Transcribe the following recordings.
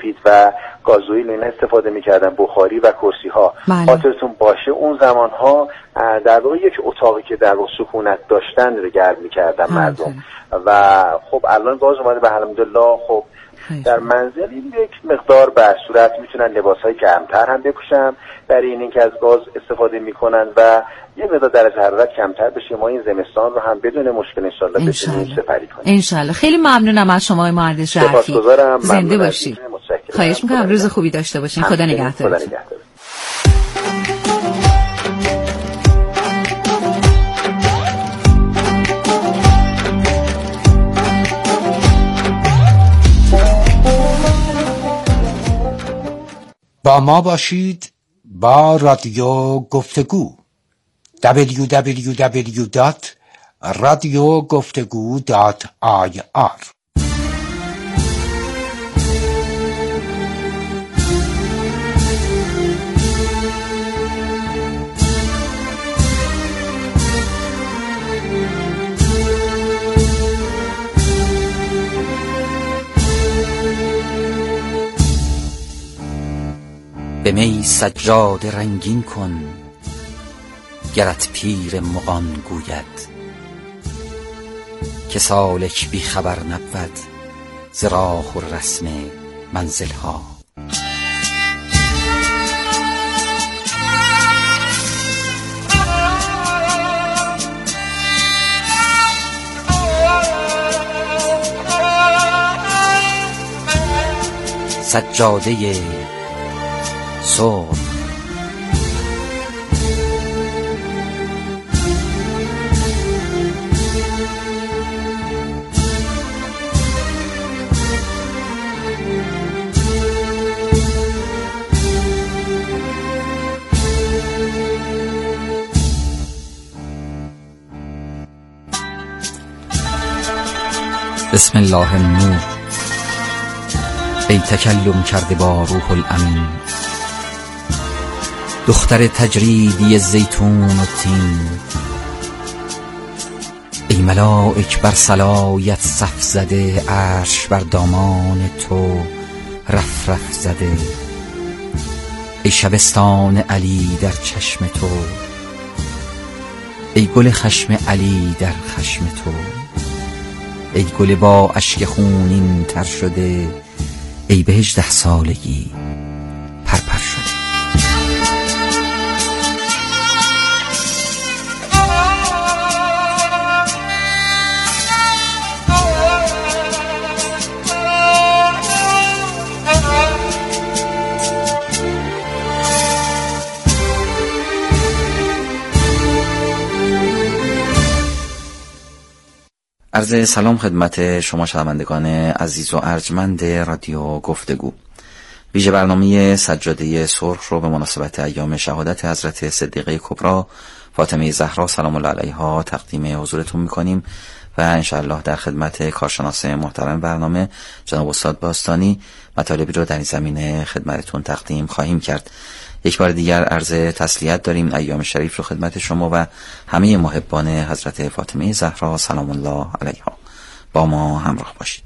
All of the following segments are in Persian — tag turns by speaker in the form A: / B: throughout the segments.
A: سفید و گازوئیل اینا استفاده میکردن، بخاری و کرسی ها. خاطرتون باشه اون زمان ها در واقع یک اتاقی که در واقع سکونت داشتن رو گرم میکردن مردم و خب الان باز اومده به الحمدلله خب در منزل یک مقدار به صورت میتونن لباسهای گرمتر هم بپوشن برای اینکه از گاز استفاده میکنن و یه مقدار درجه حرارت کمتر بشه. ما این زمستان رو هم بدون مشکل انشالله بتونیم سپری کنیم
B: انشالله. خیلی ممنونم از شما مهندس رفیعی.
A: سپاسگزارم.
B: زنده باشید. خواهش میکنم. روز خوبی داشته باشین. خدا نگهدار.
C: با ما باشید با رادیو گفتگو www.radiogoftegu.ir.
D: به می سجاده رنگین کن گرت پیر مغان گوید که سالک بی خبر نبود ز راه و رسم منزل ها. سجاده صبح بسم الله النور. ای تکلم کرده با روح الامین، دختر تجریدی زیتون و تین، ای ملائک بر صلایت صف زده، عرش بر دامان تو رف رف زده، ای شبستان علی در چشم تو، ای گل خشم علی در خشم تو، ای گل با اشک خونین تر شده، ای به 18 سالگی پرپر شده. عرض سلام خدمت شما شنوندگان عزیز و ارجمند رادیو گفتگو. ویژه برنامه سجاده سرخ رو به مناسبت ایام شهادت حضرت صدیقه کبری فاطمه زهرا سلام الله علیها تقدیم حضورتون میکنیم و انشاءالله در خدمت کارشناس محترم برنامه جناب استاد باستانی مطالبی رو در این زمینه خدمتتون تقدیم خواهیم کرد. یک بار دیگر عرض تسلیت داریم ایام شریف رو خدمت شما و همه محبان حضرت فاطمه زهرا سلام الله علیها. با ما همراه باشید.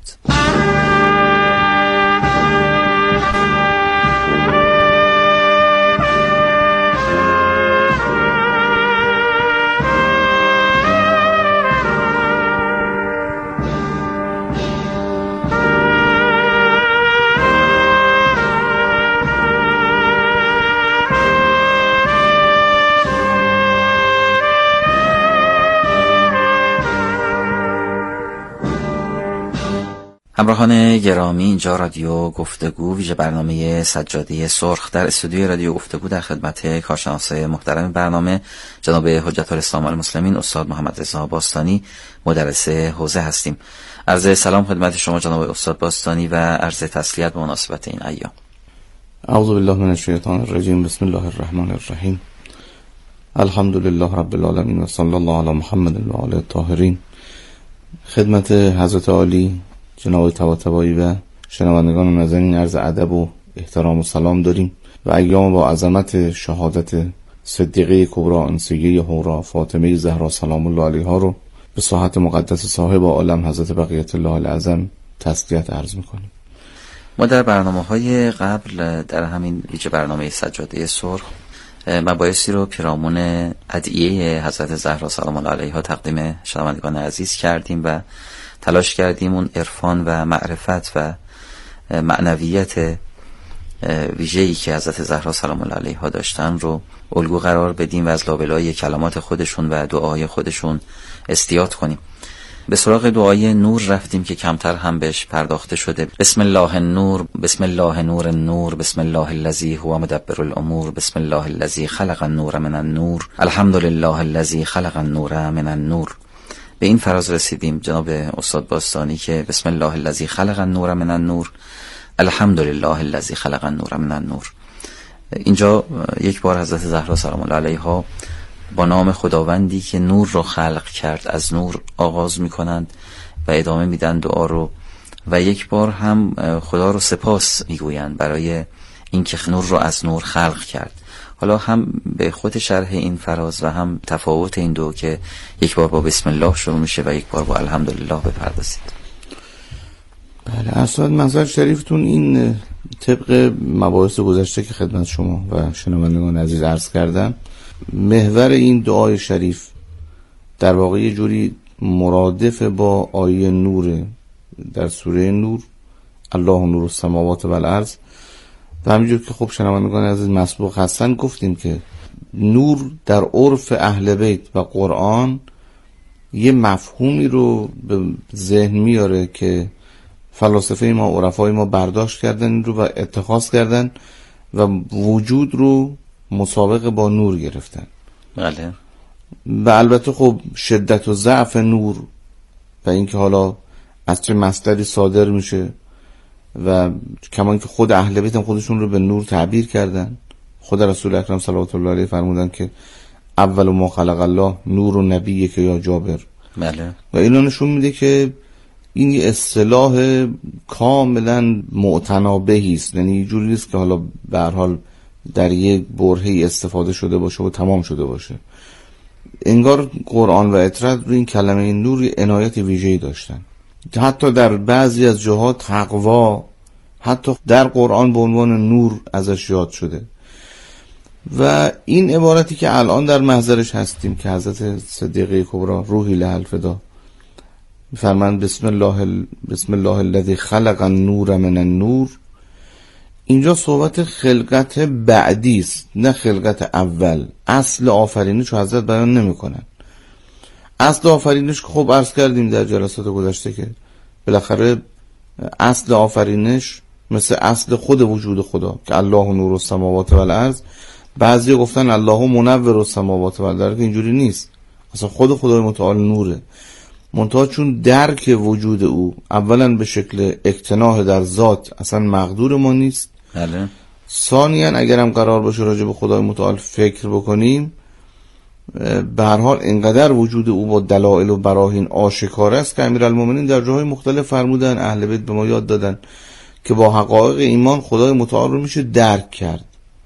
D: همراهان گرامی، اینجا رادیو گفتگو ویژه برنامه سجاده سرخ در استودیوی رادیو گفتگو در خدمت کارشناس محترم برنامه جناب حجت الاسلام المسلمین استاد محمد رضا باستانی مدرس حوزه هستیم. عرض سلام خدمت شما جناب استاد باستانی و عرض تسلیت به مناسبت این ایام.
E: اعوذ بالله من الشیطان الرجیم. بسم الله الرحمن الرحیم. الحمدلله رب العالمین و صلی الله علی محمد و آله الطاهرین. خدمت حضرت عالی جناب طباطبایی و شنوندگان نازنین عرض ادب و احترام و سلام داریم و ایام با عظمت شهادت صدیقه کبری انسیه حورا فاطمه زهرا سلام الله علیها رو به ساحت مقدس صاحب عالم حضرت بقیت الله العظم تسلیت عرض میکنیم.
D: ما در برنامه‌های قبل در همین ویژه برنامه سجاده سرخ مباحثی رو پیرامون ادعیه حضرت زهرا سلام الله علیها تقدیم شنوندگان عزیز کردیم و تلاش کردیم اون عرفان و معرفت و معنویت ویژه‌ای که حضرت زهرا سلام الله علیها داشتن رو الگو قرار بدیم و از لابلای کلمات خودشون و دعای خودشون استیاد کنیم. به سراغ دعای نور رفتیم که کمتر هم بهش پرداخته شده. بسم الله النور، بسم الله نور النور، بسم الله الذی هو مدبر الامور، بسم الله الذی خلق النور من النور، الحمد لله الذی خلق النور من النور. به این فراز رسیدیم جناب استاد باستانی که بسم الله الذی خلق النور من النور، الحمد لله الذی خلق النور من النور. اینجا یک بار حضرت زهرا سلام الله علیها با نام خداوندی که نور رو خلق کرد از نور آغاز میکنند و ادامه میدن دعا رو و یک بار هم خدا رو سپاس میگویند برای اینکه نور رو از نور خلق کرد. حالا هم به خود شرح این فراز و هم تفاوت این دو که یک بار با بسم الله شروع میشه و یک بار با الحمدلله بپردازید.
E: بله اصلا منظر شریفتون این طبق مباحث گذشته که خدمت شما و شنوندگان عزیز عرض کردم، محور این دعای شریف در واقع یه جوری مرادف با آیه نور در سوره نور، الله نور السماوات و الارض. و همینجور که خب شنوندگان عزیز مسبوق هستن گفتیم که نور در عرف اهل بیت و قرآن یه مفهومی رو به ذهن میاره که فلاسفه ما، عرفای ما برداشت کردن این رو و اتخاذ کردن و وجود رو مسابقه با نور گرفتن.
D: بله.
E: و البته خب شدت و ضعف نور و اینکه حالا از چه مصدری صادر میشه و کمان که خود اهل بیت هم خودشون رو به نور تعبیر کردن. خود رسول اکرم صلوات الله علیه فرمودن که اول ما خلق الله نور و نبیه که یا جابر.
D: بله. و
E: اینا نشون میده که این یه اصطلاح کاملا معتنابهی است، یعنی جوری نیست که حالا به هر حال در یک برهه‌ای استفاده شده باشه و تمام شده باشه. انگار قرآن و اطراد رو این کلمه نور عنایت ویژه‌ای داشتن. حتی در بعضی از جهات تقوا حتی در قرآن به عنوان نور ازش یاد شده. و این عبارتی که الان در محضرش هستیم که حضرت صدیقه کبری روحی لها الفدا می‌فرمایند بسم الله الذی خلق النور من النور، اینجا صحبت خلقت بعدی است نه خلقت اول. اصل آفرینش رو حضرت بیان نمی‌کنن. اصل آفرینش که خب عرض کردیم در جلسات گذشته که بالاخره اصل آفرینش مثل اصل خود وجود خدا که الله نور السماوات و الارض، بعضی گفتن الله منور السماوات و الارض، اینجوری نیست. اصلا خود خدای متعال نوره، منتها چون درک وجود او اولا به شکل اقتناع در ذات اصلا مقدور ما نیست.
D: بله.
E: ثانیاً اگر هم قرار باشه راجع به خدای متعال فکر بکنیم، به هر حال اینقدر وجود او با دلایل و براهین آشکار است که امیرالمومنین در جاهای مختلف فرمودن، اهل بیت به ما یاد دادن که با حقایق ایمان خدای متعال رو میشه درک کرد،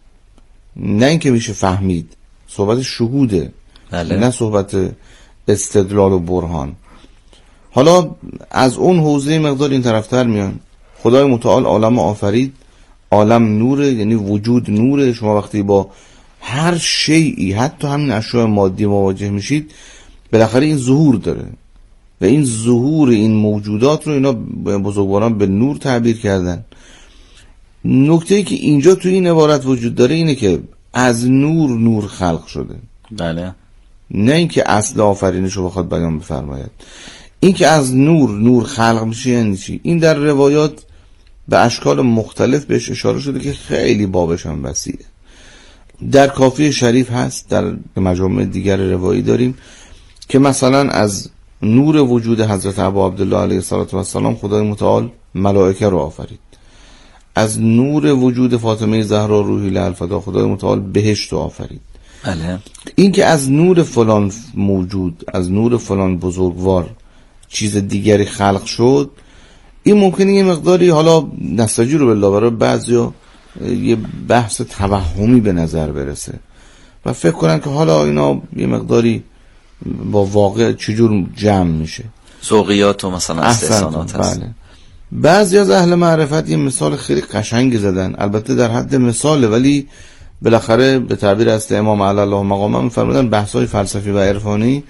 E: نه اینکه میشه فهمید. صحبت شهوده.
D: بله.
E: نه صحبت استدلال و برهان. حالا از اون حوزه مقدار این طرفتر میان. خدای متعال عالم آفرید، عالم نوره، یعنی وجود نوره. شما وقتی با هر شیئی حتی همین اشیاء مادی مواجه میشید، بالاخره این ظهور داره و این ظهور این موجودات رو اینا بزرگواران به نور تعبیر کردن. نکته‌ای که اینجا تو این عبارت وجود داره اینه که از نور خلق شده.
D: بله.
E: نه اینکه اصل آفرینش رو بخواد بیان بفرماید. این که از نور خلق میشه یعنی چی؟ این در روایات به اشکال مختلف بهش اشاره شده که خیلی بابش هم وسیعه. در کافی شریف هست، در مجامع دیگر روایی داریم که مثلا از نور وجود حضرت ابا عبدالله علیه السلام خدای متعال ملائکه رو آفرید. از نور وجود فاطمه زهرا روحی لها الفدا خدای متعال بهشت رو آفرید.
D: بله.
E: این که از نور فلان موجود، از نور فلان بزرگوار چیز دیگری خلق شد، این ممکنه یه مقداری حالا نستجیرو بالله برای بعضیا یه بحث توهمی به نظر برسه و فکر کنن که حالا اینا یه مقداری با واقع چجور جمع میشه.
D: ذوقیات و مثلا استحسانات هست.
E: بله. بعضی از اهل معرفت یه مثال خیلی قشنگ زدن، البته در حد مثاله، ولی بالاخره به تعبیر از امام علی الله مقامه می‌فرمودن بحث‌های فلسفی و عرفانی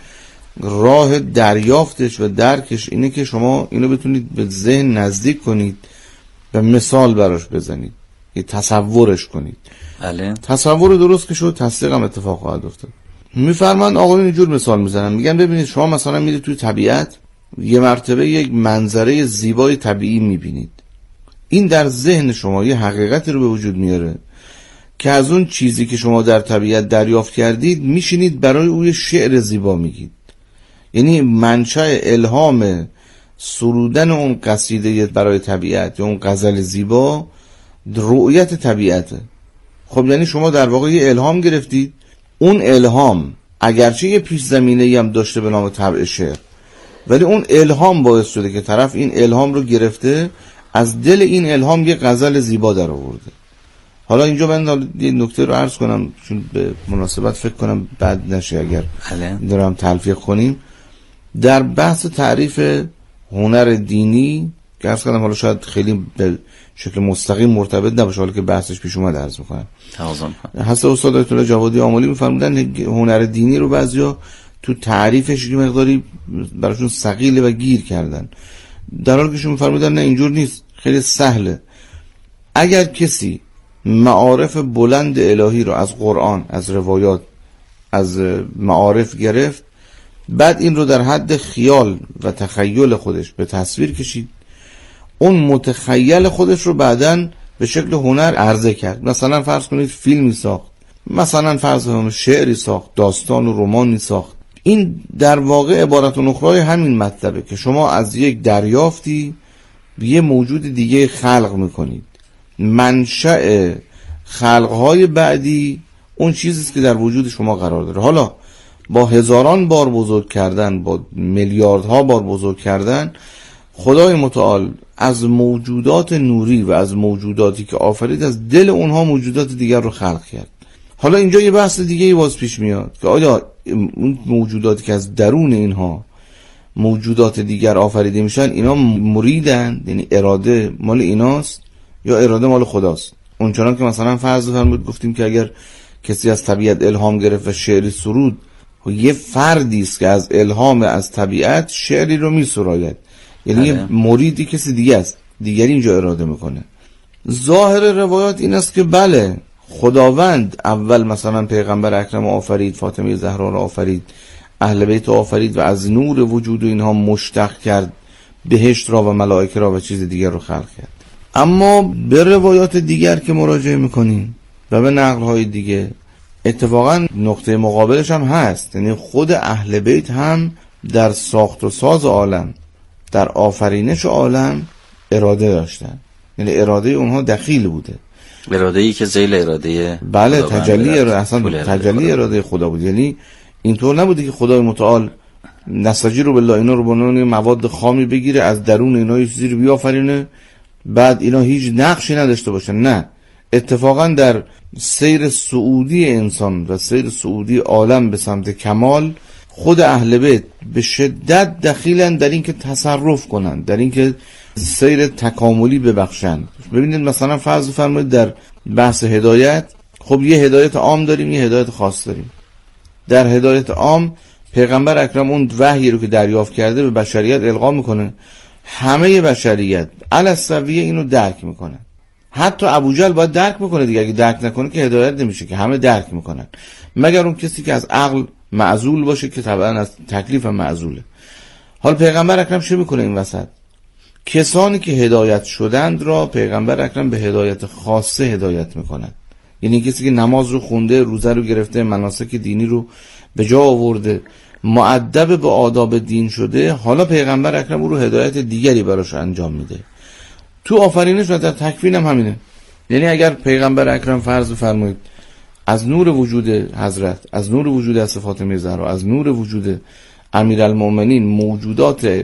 E: راه دریافتش و درکش اینه که شما اینو بتونید به ذهن نزدیک کنید و مثال براش بزنید، یه تصورش کنید.
D: بله.
E: تصور درست که شد تصدیق هم اتفاق خواهد افتاد. میفرمان آقایون اینجور مثال میزنن، میگن ببینید شما مثلا میرید توی طبیعت، یه مرتبه یک منظره زیبای طبیعی میبینید، این در ذهن شما یه حقیقتی رو به وجود میاره که از اون چیزی که شما در طبیعت دریافت کردید میشینید برای اون شعر زیبا میگید. یعنی منشأ الهام سرودن اون قصیده برای طبیعت یا اون غزل زیبا رؤیت طبیعته. خب یعنی شما در واقع یه الهام گرفتید، اون الهام اگرچه یه پیش زمینه‌ای هم داشته به نام طبع شعر، ولی اون الهام باعث شده که طرف این الهام رو گرفته، از دل این الهام یه غزل زیبا در آورده. حالا اینجا من یه نکته رو عرض کنم چون به مناسبت فکر کنم بد نشه اگر دارم تلفیق کنیم. در بحث تعریف هنر دینی که عرض کنم، حالا شاید خیلی به شکل مستقیم مرتبط نباشه، حالا که بحثش پیش اومد عرض میکنم. حضرت استاد آیت الله جوادی آملی میفرمودن هنر دینی رو بعضیا تو تعریفش یه مقداری براشون ثقیله و گیر کردن، در حالی که شون میفرمودن نه اینجور نیست، خیلی سهله. اگر کسی معارف بلند الهی رو از قرآن، از روایات، از معارف گرفت، بعد این رو در حد خیال و تخیل خودش به تصویر کشید، اون متخیل خودش رو بعداً به شکل هنر عرضه کرد. مثلا فرض کنید فیلمی ساخت، مثلا فرض کنید شعری ساخت، داستان و رمانی ساخت. این در واقع عبارت اخرای همین مطلبه که شما از یک دریافتی یه موجود دیگه خلق میکنید. منشأ خلقهای بعدی اون چیزیست که در وجود شما قرار داره. حالا با هزاران بار بزرگ کردن، با میلیاردها بار بزرگ کردن، خدای متعال از موجودات نوری و از موجوداتی که آفرید از دل اونها موجودات دیگر رو خلق کرد. حالا اینجا یه بحث دیگه ای باز پیش میاد که آیا اون موجوداتی که از درون اینها موجودات دیگر آفریده میشن، اینا مریدن، یعنی اراده مال ایناست یا اراده مال خداست؟ اونچنان که مثلا فرض فرمود گفتیم که اگر کسی از طبیعت الهام گرفت و شعری سرود، یه فردی است که از الهام از طبیعت شعری رو میسراید، یعنی یه مریدی کسی دیگه است، دیگری اینجا اراده میکنه. ظاهر روایات این است که بله، خداوند اول مثلا پیغمبر اکرم آفرید، فاطمه زهرا را آفرید، اهل بیت آفرید و از نور وجود اینها مشتق کرد بهشت را و ملائکه را و چیز دیگر رو خلق کرد. اما به روایات دیگر که مراجعه میکنیم و به نقل‌های دیگه، اتفاقا نقطه مقابلش هم هست، یعنی خود اهل بیت هم در ساخت و ساز عالم، در آفرینش عالم اراده داشتن، یعنی اراده اونها دخیل بوده،
D: اراده‌ای که ذیل اراده
E: بله تجلی تجلی اراده خدا بود. یعنی اینطور نبوده که خدای متعال نساجی رو بالله اینا رو با نوع مواد خامی بگیره، از درون اینا یه چیزی رو بیافرینه، بعد اینا هیچ نقشی نداشته باشن. نه، اتفاقا در سیر صعودی انسان و سیر صعودی عالم به سمت کمال، خود اهل بیت به شدت دخیلن در این که تصرف کنن، در این که سیر تکاملی ببخشن. ببینید مثلا فرض فرمایید در بحث هدایت، خب یه هدایت عام داریم، یه هدایت خاص داریم. در هدایت عام پیغمبر اکرم اون وحی رو که دریافت کرده به بشریت القا میکنه، همه بشریت علی السویه اینو درک میکنن. حتی ابوجهل باید درک میکنه دیگه، اگه درک نکنه که هدایت نمیشه، که همه درک میکنن، مگر اون کسی که از عقل معزول باشه که طبعا از تکلیف معزوله. حال پیغمبر اکرم چه میکنه این وسط؟ کسانی که هدایت شدند را پیغمبر اکرم به هدایت خاصه هدایت میکنند. یعنی کسی که نماز رو خونده، روزه رو گرفته، مناسک دینی رو به جا آورده، مؤدب به آداب دین شده، حالا پیغمبر اکرم او رو هدایت دیگری براش انجام میده. تو آفرینش و در تکوین هم همینه. یعنی اگر پیغمبر اکرم فرض فرمایید از نور وجود حضرت، از نور وجود از فاطمه زهرا، از نور وجود امیرالمومنین موجودات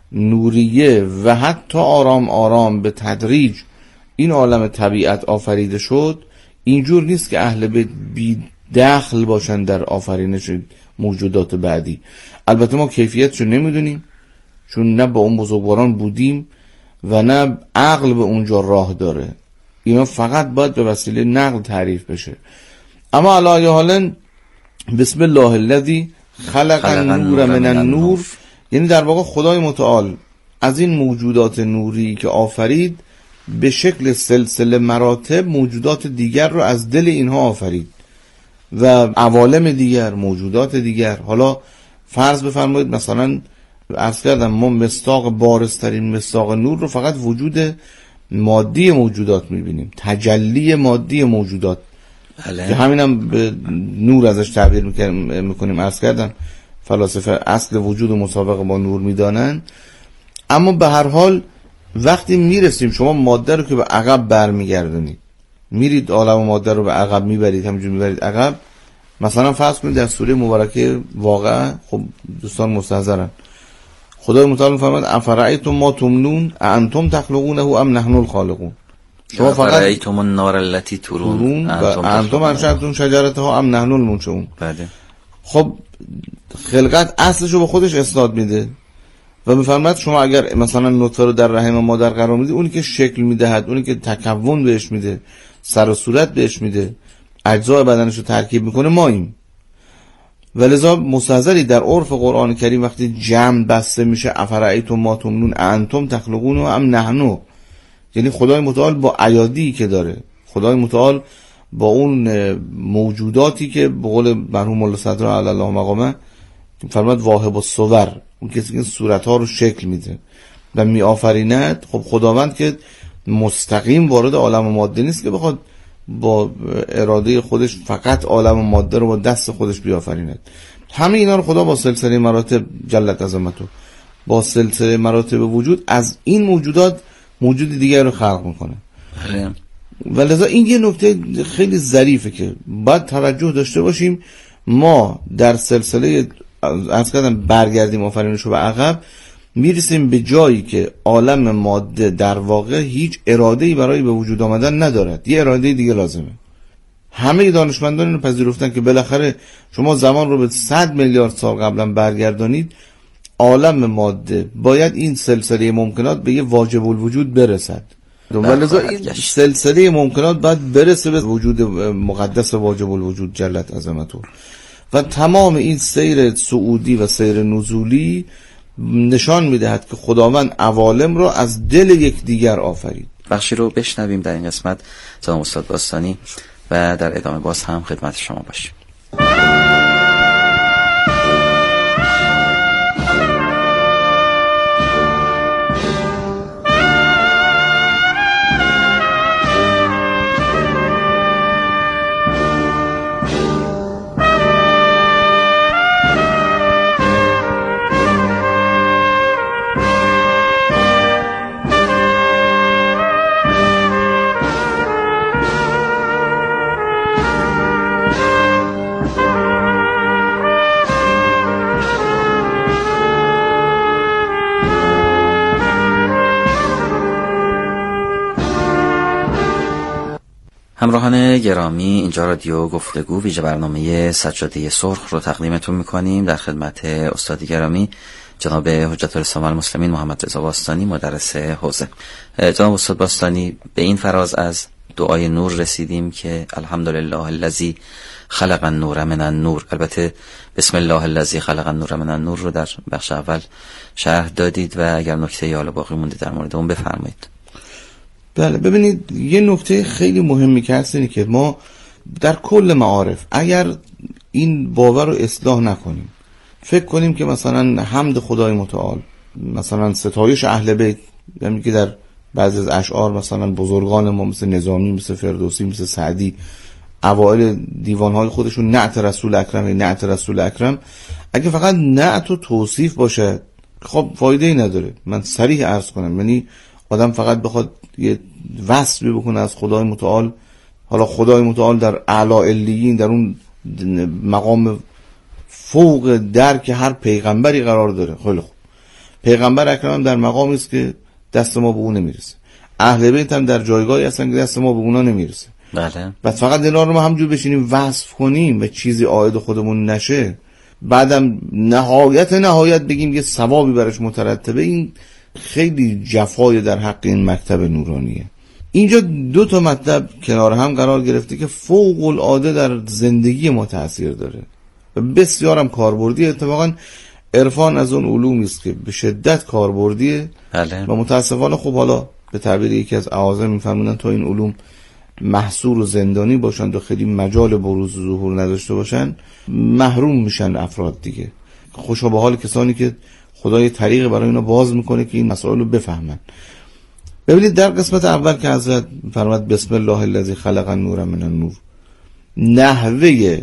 E: نوریه و حتی آرام آرام به تدریج این عالم طبیعت آفریده شد، اینجور نیست که اهل بیت بی دخل باشن در آفرینش موجودات بعدی. البته ما کیفیتشو نمیدونیم چون نه با اون بزرگواران بودیم، و نه عقل به اونجا راه داره. اینا فقط باید به وسیله نقل تعریف بشه. اما علی ای حال بسم الله الذی خلق النور من النور، یعنی در واقع خدای متعال از این موجودات نوری که آفرید به شکل سلسله مراتب موجودات دیگر رو از دل اینها آفرید و عوالم دیگر، موجودات دیگر. حالا فرض بفرمایید مثلا عرض کردم ما مصداق بارزترین مصداق نور رو فقط وجود مادی موجودات میبینیم، تجلی مادی موجودات که همینم به نور ازش تعبیر میکنیم. عرض کردم فلاسفه اصل وجود و مسابقه با نور میدانن. اما به هر حال وقتی میرسیم شما ماده رو که به عقب برمیگردونید، میرید عالم ماده رو به عقب میبرید، همینجور میبرید عقب. مثلا فرض کنید در سوره مبارکه واقعا، خب دوستان مستحضرن، خدای متعال میفرماید افرأیتم ما تمنون انتم تخلقونه ام نحن الخالقون.
D: شما فقط افرأیتم النار التي تورون
E: انتم انشأتم شجرتها ام نحن المنشئون.
D: بله.
E: خب خلقت اصلشو به خودش اسناد میده و میفرماید شما اگر مثلا نطفه رو در رحم مادر قرار میدید، اونی که شکل میدهد، اونی که تکون بهش میده، سر و صورت بهش میده، اجزای بدنش رو ترکیب میکنه ماییم. ولذا مستحضری در عرف قرآن کریم وقتی جمع بسته میشه افرأیتم ما تمنون انتم تخلقون و ام نحنو، یعنی خدای متعال با ایادی که داره، خدای متعال با اون موجوداتی که به قول مرحوم مولا صدر علی الله مقامه فرمود واهب الصور، اون کسی که صورت ها رو شکل میده و می آفریند. خب خداوند که مستقیم وارد عالم ماده نیست که بخواد با اراده خودش فقط عالم ماده رو با دست خودش بیافریند. همه اینا رو خدا با سلسله مراتب جلت عظمتو، با سلسله مراتب وجود از این موجودات موجود دیگر رو خلق میکنه. ولذا این یه نکته خیلی ظریفه که باید توجه داشته باشیم. ما در سلسله از کردم برگردیم آفرینش رو به عقب، میرسیم به جایی که عالم ماده در واقع هیچ اراده‌ای برای به وجود آمدن ندارد، یه اراده دیگه لازمه. همه دانشمندان اینو پذیرفتن که بالاخره شما زمان رو به 100 میلیارد سال قبلا برگردانید، عالم ماده باید این سلسله ممکنات به یه واجب الوجود برسد. ولذا این سلسله ممکنات باید برسه به وجود مقدس واجب الوجود جلت عظمتو. و تمام این سیر صعودی و سیر نزولی نشان میدهد که خداوند عوالم را از دل یک دیگر آفرید.
D: بخشی رو بشنویم در این قسمت جناب استاد باستانی و در ادامه باز هم خدمت شما باشیم. همراهان گرامی، اینجا رادیو گفتگو ویژه برنامه سجاده سرخ رو تقدیمتون میکنیم. در خدمت استاد گرامی جناب حجت الاسلام والمسلمین محمد رضا باستانی، مدرس حوزه. جناب استاد باستانی، به این فراز از دعای نور رسیدیم که الحمدلله الذی خلق النور من النور. البته بسم الله الذی خلق النور من النور رو در بخش اول شرح دادید و اگر نکته یا باقی مونده در مورد اون بفرمایید.
E: بله، ببینید یه نکته خیلی مهمی که هست اینه که ما در کل معارف اگر این باور رو اصلاح نکنیم، فکر کنیم که مثلا حمد خدای متعال، مثلا ستایش اهل بیت، یعنی که در بعضی از اشعار مثلا بزرگان ما مثل نظامی، مثل فردوسی، مثل سعدی اوائل دیوانهای خودشون نعت رسول اکرم، نعت رسول اکرم، اگه فقط نعت و توصیف باشه خب فایده‌ای نداره. من صریح عرض کنم، یعنی آدم فقط بخواد یه وصفی بکنه از خدای متعال، حالا خدای متعال در اعلی علیین، در اون مقام فوق درک هر پیغمبری قرار داره. خیلی خوب، پیغمبر اکرم در مقامی است که دست ما به اون نمیرسه، اهل بیت هم در جایگاهی هستن که دست ما به اونا نمیرسه.
D: بله.
E: بعد فقط اینا رو ما همجور بشینیم وصف کنیم و چیزی عائد خودمون نشه، بعدم نهایت بگیم یه ثوابی براش مترتبه، این خیلی جفای در حق این مکتب نورانیه. اینجا 2 مطلب کنار هم قرار گرفته که فوق العاده در زندگی ما تأثیر داره و بسیار هم کاربردی. اتفاقا عرفان از اون علومی است که به شدت کاربردیه و متاسفانه خب حالا به تعبیر یکی از اعاظم میفرمودن تا این علوم محصور و زندانی باشن و خیلی مجال بروز و ظهور نداشته باشن محروم میشن افراد دیگه. خوشا به حال کسانی که خدای طریق برای اینا باز میکنه که این مسائل رو بفهمن. ببینید در قسمت اول که حضرت فرمود بسم الله الذی خلق النور من النور، نحوه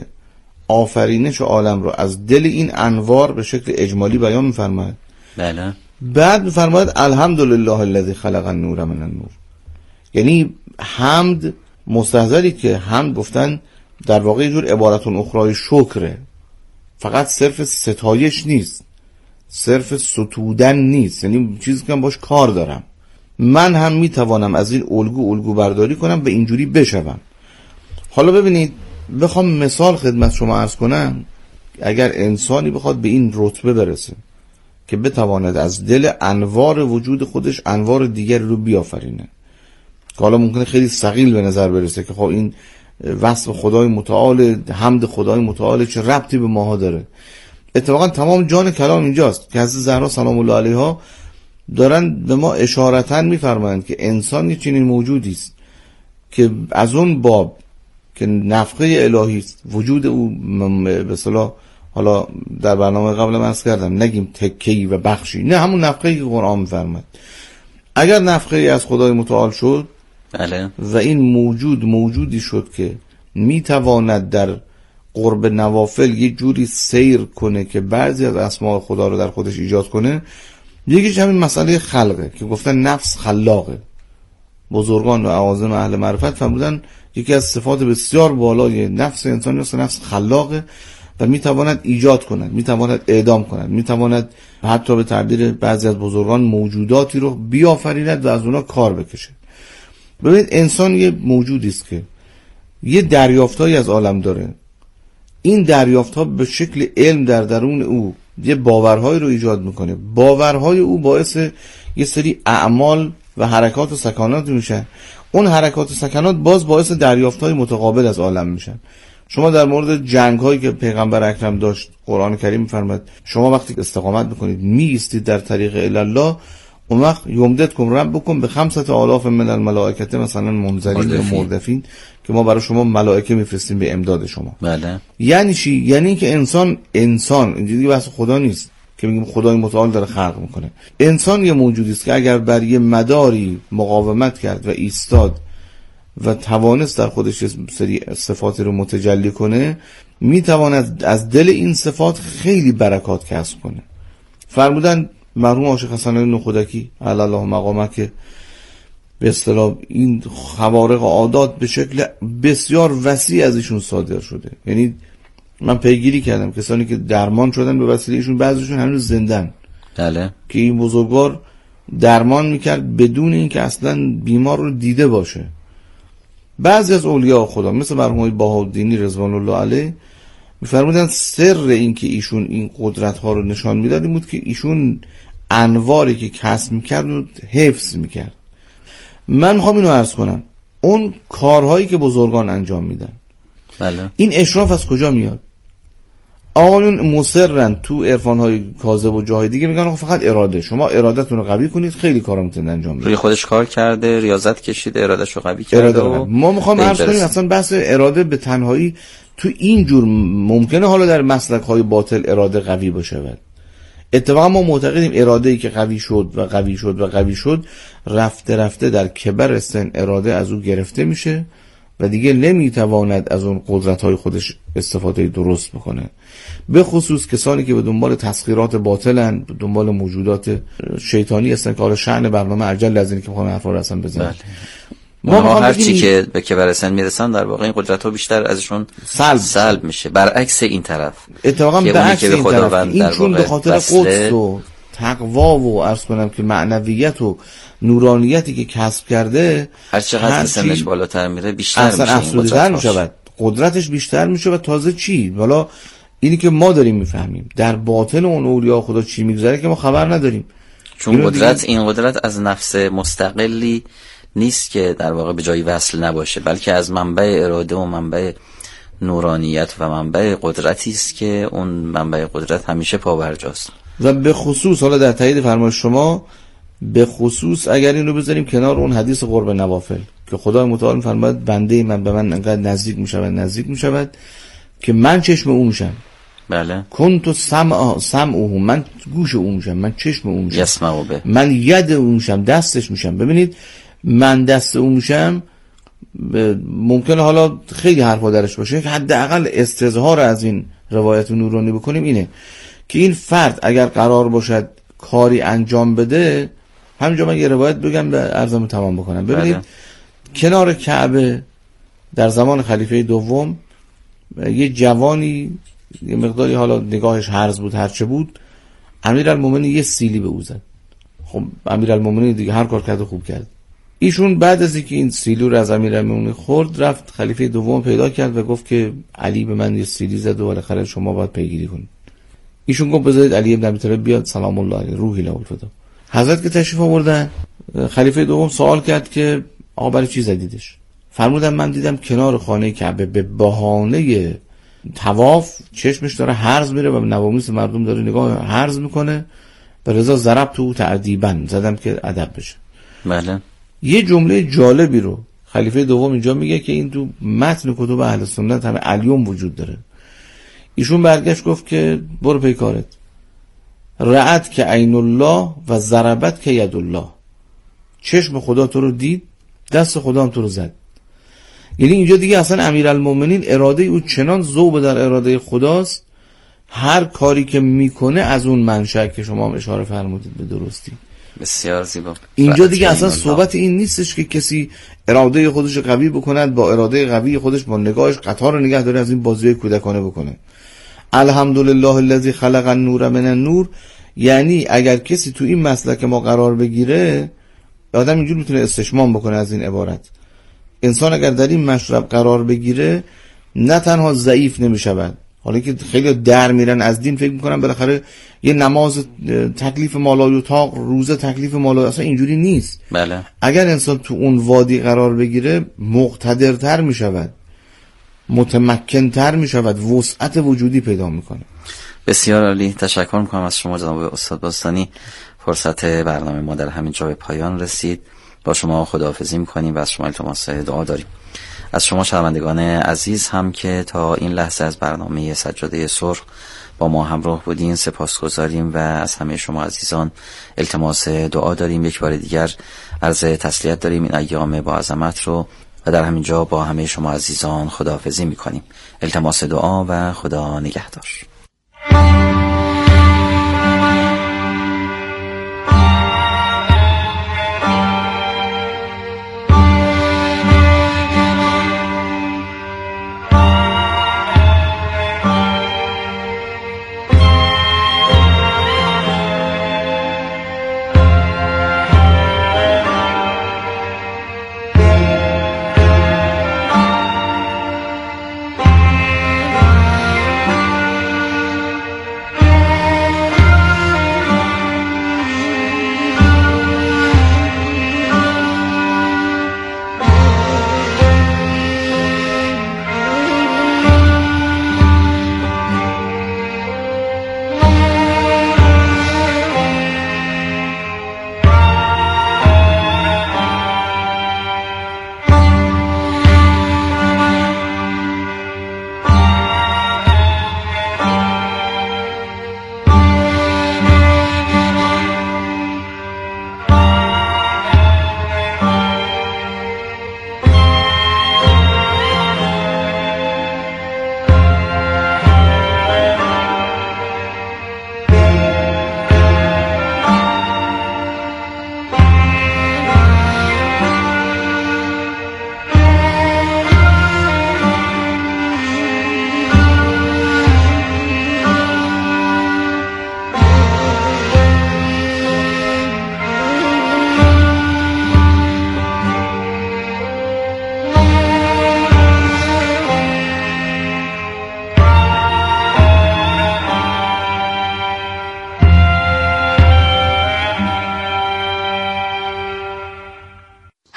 E: آفرینش عالم رو از دل این انوار به شکل اجمالی بیان میفرماید.
D: بله.
E: بعد میفرماید الحمدلله الذی خلق النور من النور، یعنی حمد مستحضری که حمد گفتن در واقع یه جور عبارتون اخرای شکره، فقط صرف ستایش نیست، صرف ستودن نیست، یعنی چیزی که باش کار دارم، من هم میتوانم از این الگو برداری کنم به اینجوری بشوم. حالا ببینید بخوام مثال خدمت شما عرض کنم، اگر انسانی بخواد به این رتبه برسه که بتواند از دل انوار وجود خودش انوار دیگر رو بیافرینه، که حالا ممکنه خیلی ثقیل به نظر برسه که خب این وصف خدای متعال، حمد خدای متعال چه ربطی به ماها داره. اتفاقا تمام جان کلام اینجاست که حضرت زهرا سلام الله علیها دارن به ما اشارتاً میفرمایند که انسان یه چنین موجودی است که از اون باب که نفخه الهی است، وجود او به اصطلاح حالا در برنامه قبل من عرض کردم نگیم تکه‌ای و بخشی، نه همون نفخه‌ای که قرآن میفرماید. اگر نفخه‌ای از خدای متعال شد
D: بله.
E: و این موجود موجودی شد که میتواند در قرب نوافل یه جوری سیر کنه که بعضی از اسماء خدا رو در خودش ایجاد کنه، یکیش همین مسئله خلقه که گفتن نفس خلاقه. بزرگان و اعاظم اهل معرفت فرمودن یکی از صفات بسیار بالای نفس انسانی است نفس خلاقه و میتواند ایجاد کند، میتواند اعدام کند، میتواند حتی به تعبیر بعضی از بزرگان موجوداتی رو بیافریند و از اونا کار بکشه. ببینید انسان یه موجودی است که یه دریافتایی از عالم داره، این دریافت‌ها به شکل علم در درون او یه باورهای رو ایجاد میکنه، باورهای او باعث یه سری اعمال و حرکات و سکانات میشن، اون حرکات و سکانات باعث دریافت‌های متقابل از عالم میشن. شما در مورد جنگ‌هایی که پیغمبر اکرم داشت قرآن کریم می‌فرماید شما وقتی استقامت میکنید میایستید در طریق الله، اون وقت یمددکم ربکم ب5,000 من الملائکه مثلا منذرین و مردفین، که ما برای شما ملائکه میفرستیم به امداد شما.
D: بله.
E: یعنی چی؟ یعنی که انسان اینجوری بحث خدا نیست که میگیم خدای متعال داره خلق میکنه. انسان یه موجودی است که اگر بر یه مداری مقاومت کرد و ایستاد و توانست در خودش سری صفاتی رو متجلی کنه، میتواند از دل این صفات خیلی برکات کسب کنه. فرمودن مرحوم عاشق حسن علی نخودکی علی الله مقامه که به اصطلاح این خوارق عادات به شکل بسیار وسیع از ایشون صادر شده. یعنی من پیگیری کردم کسانی که درمان شدن به وسیله ایشون، بعضیشون هنوز زندن.
D: بله. که
E: این بزرگوار درمان میکرد بدون اینکه اصلا بیمار رو دیده باشه. بعضی از اولیاء خدا مثل مرحوم بهاءالدینی رضوان الله علیه میفرمودن سر این که ایشون این قدرت ها رو نشان میداد این بود که ایشون انواری که کسب میکرد رو حفظ میکرد. من میخوام اینو عرض کنم، اون کارهایی که بزرگان انجام میدن،
D: بله.
E: این اشراف از کجا میاد؟ آقایون مصرن تو عرفان‌های کاذب و جاهای دیگه میگن فقط اراده، شما ارادتون رو قوی کنید خیلی کارا میتونید انجام بدید.
D: روی خودش کار کرده، ریاضت کشیده، ارادهش رو قوی کرده.
E: ما میخوام عرض کنیم اصلا بحث اراده به تنهایی تو این جور ممکنه حالا در مسلک‌های باطل اراده قوی باشه. اتفاقا ما معتقدیم اراده‌ای که قوی شد رفته رفته در کبر سن اراده از او گرفته میشه و دیگه نمیتواند از اون قدرت‌های خودش استفاده درست بکنه. به خصوص کسانی که به دنبال تسخیرات باطلن، به دنبال موجودات شیطانی هستن که حالا شأن برنامه عجل از این که میخوام حرفا رو اصلا بزنم.
D: ما هر چی که به کبر سن میرسن در واقع این قدرت‌ها بیشتر ازشون سلب میشه، برعکس این طرف.
E: اتفاقا برعکس این طرف، این چون به خاطر قدس و تقوا و عرض کنم که معنویت و نورانیتی که کسب کرده،
D: هر چقدر سنش بالاتر میره بیشتر
E: میشه، افزوده‌تر میشه، قدرتش بیشتر میشه. و تازه چی؟ حالا اینی که ما داریم میفهمیم در باطن اون اولیاء خدا چی میگذره که ما خبر نداریم.
D: چون این قدرت از نفس مستقلی نیست که در واقع به جای وصل نباشه، بلکه از منبع اراده و منبع نورانیت و منبع قدرتی است که اون منبع قدرت همیشه پابرجاست. و
E: به خصوص حالا در تایید فرمایش شما، به خصوص اگر اینو بذاریم کنار اون حدیث قرب نوافل که خدای متعال می‌فرماید بنده من به من انقدر نزدیک میشود که من چشم او میشم.
D: بله.
E: کنت سمعه، من گوش او میشم، من چشم او میشم،
D: یسمعو به،
E: من ید او میشم، دستش میشم. ببینید من دست او میشم، ممکنه حالا خیلی حرفا درش باشه که حداقل استظهار از این روایت نورانی بکنیم اینه که این فرد اگر قرار باشد کاری انجام بده، همینجا من یه روایت بگم به عرضمو تمام بکنم. ببینید کنار کعبه در زمان خلیفه دوم یه جوانی یه مقداری حالا نگاهش هرز بود هرچه بود، امیرالمومنین یه سیلی به او زد. خب امیرالمومنین دیگه هر کار کرد خوب کرد. ایشون بعد از اینکه این سیلو رو از امیرالمومنین خورد، رفت خلیفه دوم پیدا کرد و گفت که علی به من یه سیلی زد و بالاخره شما باید پیگیری کنید. ایشون گفت بذارید علی ابن ابی طالب بیاد سلام الله علیه روحی له الفدا. حضرت که تشریف آوردن، خلیفه دوم سوال کرد که آقا برای چی زدیدش؟ فرمودن من دیدم کنار خانه کعبه به بهانه طواف چشمش داره هرز میره و نوامیس مردم داره نگاه هرز میکنه و رضا ضرب تو تعذیبا، زدم که ادب بشه.
D: بله.
E: یه جمله جالبی رو خلیفه دوم اینجا میگه که این تو متن کتب اهل سنت همه الیوم وجود داره. ایشون برگشت گفت که برو پی کارت، رعت که عین الله و ضربت که ید الله، چشم خدا تو رو دید، دست خدا هم تو رو زد. یعنی اینجا دیگه اصلا امیرالمومنین اراده او چنان ذوب در اراده خداست، هر کاری که میکنه از اون منشأ که شما هم اشاره فرمودید به درستی.
D: بسیار زیبا.
E: اینجا دیگه اصلا صحبت این نیستش که کسی اراده خودش قوی بکند، با اراده قوی خودش با نگاهش قطار رو نگه داره از این بازی کودکانه بکنه. الحمدلله الذی خلق النور من النور، یعنی اگر کسی تو این مسلک ما قرار بگیره، آدم اینجور میتونه استشمام بکنه از این عبارت. انسان اگر در این مشرب قرار بگیره نه تنها ضعیف نمیشود، حالا که خیلی در میرن از دین فکر میکنن بالاخره یه نماز تکلیف مالای اتاق، روزه تکلیف مالای، اصلا اینجوری نیست.
D: بله.
E: اگر انسان تو اون وادی قرار بگیره مقتدرتر میشود، متمکنتر میشود، وسعت وجودی پیدا میکنه.
D: بسیار عالی، تشکر میکنم از شما جناب استاد باستانی. فرصت برنامه ما در همین جا به پایان رسید. با شما خداحافظی میکنیم و از شما التماس دعا داریم. از شما شنوندگان عزیز هم که تا این لحظه از برنامه سجاده سرخ با ما همراه بودین سپاسگزاریم و از همه شما عزیزان التماس دعا داریم. یک بار دیگر عرض تسلیت داریم این ایام با عظمت رو و در همین جا با همه شما عزیزان خداحافظی میکنیم. التماس دعا و خدا نگهدار.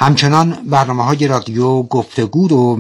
C: همچنان برنامه‌های رادیو گفتگو رو